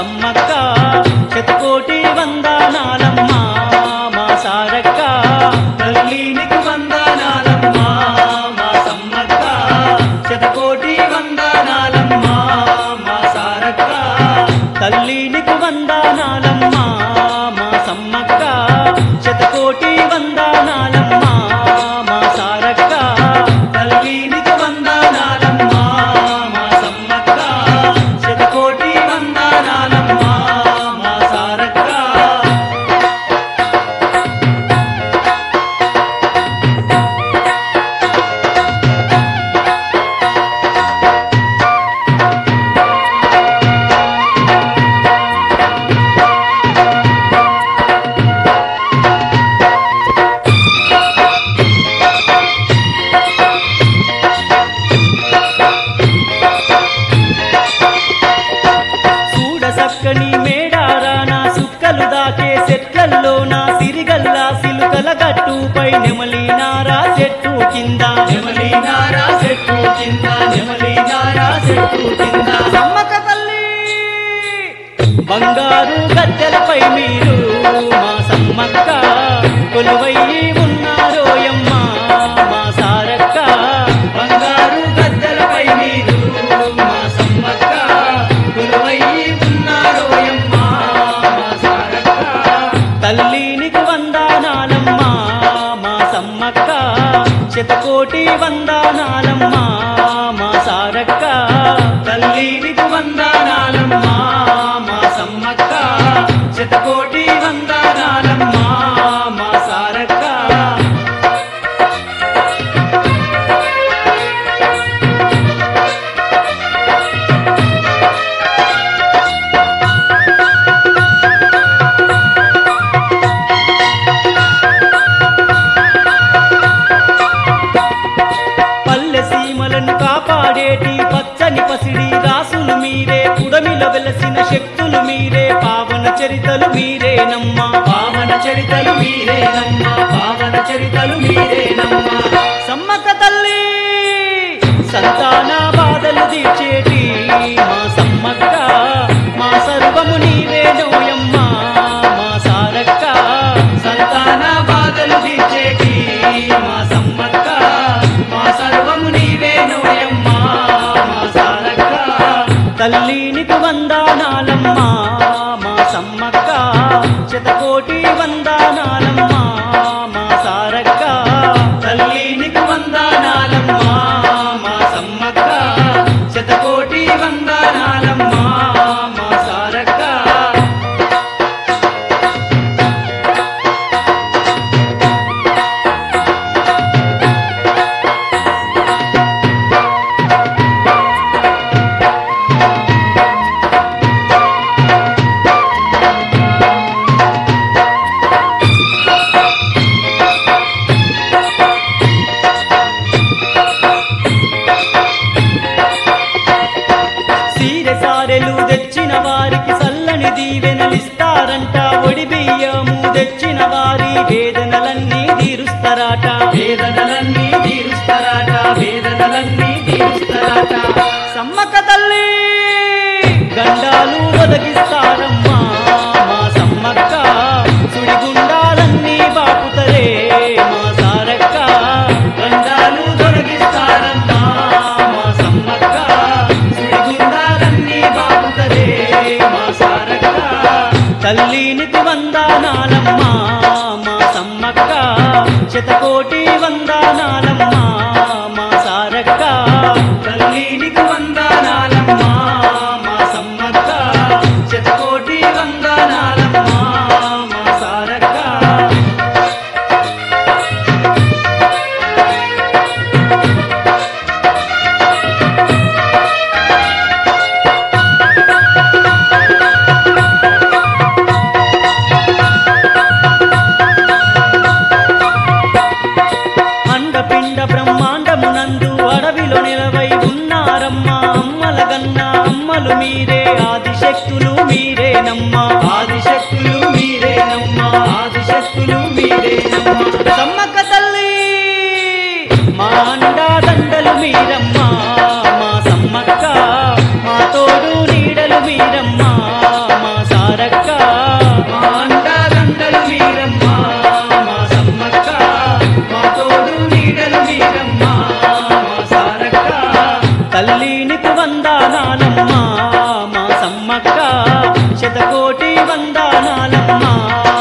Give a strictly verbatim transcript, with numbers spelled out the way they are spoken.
సమ్మక్క శతకోటి వందనాలమ్మా మా సారక్క తల్లి నీకు వందనాలమ్మా మా సమ్మక్క శతకోటి వందనాలమ్మా మా సారక్క తల్లి నీకు వందనాలమ్మా మా సమ్మక్క శతకోటి వందనాలమ్మా మా సారక్క తల్లి నీకు వందనాలమ్మా మా సమ్మక్క శతకోటి వందనాలమ్మా మా సారక్క చక్కని మేడారాన సుక్కలు దాకే చెట్లల్లో నా సిరిగల్లా సిలుకల గట్టుపై నెమలినారా చెట్టు కింద నెమలినారా చెట్టు కింద నెమలినారా చెట్టు కింద సమ్మక్క తల్లి బంగారు గద్దెలపై మీరు మా సమ్మక్క కొలువయ్యి ఉన్నారోయమ్మ మా సారక్క బంగారు గద్దెలపై మీరు మా సమ్మక్క కొలువయ్యి ఉన్నారోయమ్మ మా సారక్క తల్లి నీకు వందనాలమ్మా మా సమ్మక్క శతకోటి వందనాలమ్మా మా సారక్క తల్లి నీకు వందనాలమ్మా మా సమ్మక్క శతకోటి వందనాలమ్మా మా సారక్క పల్లె సీమలను కాపాడేటి పచ్చని పసిడి రాసులు మీరే పుడమిలో వెలసిన శక్తులు మీరే పావన చరితలు మీరేనమ్మా పావన చరితలు మీరేనమ్మా పావన చరితలు మీరేనమ్మా సమ్మక్క తల్లి సంతాన బాధలు తీర్చేటి మా సమ్మక్క మా సర్వము నీవేనోయమ్మా మా సారక్క సంతాన బాధలు తీర్చేటి మా సమ్మక్క మా సర్వము నీవేనోయమ్మా మా సారక్క తల్లి నీకు వందనాలమ్మా మా సమ్మక్క శతకోటి వందనాలమ్మా మా సారక్క తల్లి నీకు వందనాలమ్మా మా సమ్మక్క శతకోటి వందనాలమ్మా మా సారక్క సీరె సారెలు తెచ్చిన వారికి సల్లని దీవెనలిస్తారంట ఒడి బియ్యము తెచ్చిన వారి వేదనలన్నీ తీరుస్తారట వేదనలన్నీ తీరుస్తారట వేదనలన్నీ తీరుస్తారట సమ్మక్క తల్లి గండాలు ఒదగిస్తారమ్మా మా సమ్మక్క సుడిగుండాలన్నీ బాపుతరే మా సారక్క గండాలు తొలగిస్తారమ్మా మా సమ్మక్క సుడిగుండాలన్నీ బాగుతరే మా సారక్క తల్లి నీకు వందనాలమ్మా మా సమ్మక్క శతకోటి వందనాలమ్మా మా సారక్క తల్లి నీకు వందనాలమ్మా మా సమ్మక్క శతకోటి వందనాలమ్మా మా సారక్క అండపిండ బ్రహ్మాండమునందు అడవిలో నిలవై ఉన్నారమ్మా అమ్మల గన్నా అమ్మలు మీరే ఆదిశక్తులు మీరేనమ్మా ఆదిశక్తులు మీరేనమ్మా ఆదిశక్తులు మీరేనమ్మా సమ్మక్క తల్లి మా అండా దండలు మీరమ్మా మా సమ్మక్క మా తోడు నీడలు మీరమ్మా శతకోటి వందనాలమ్మా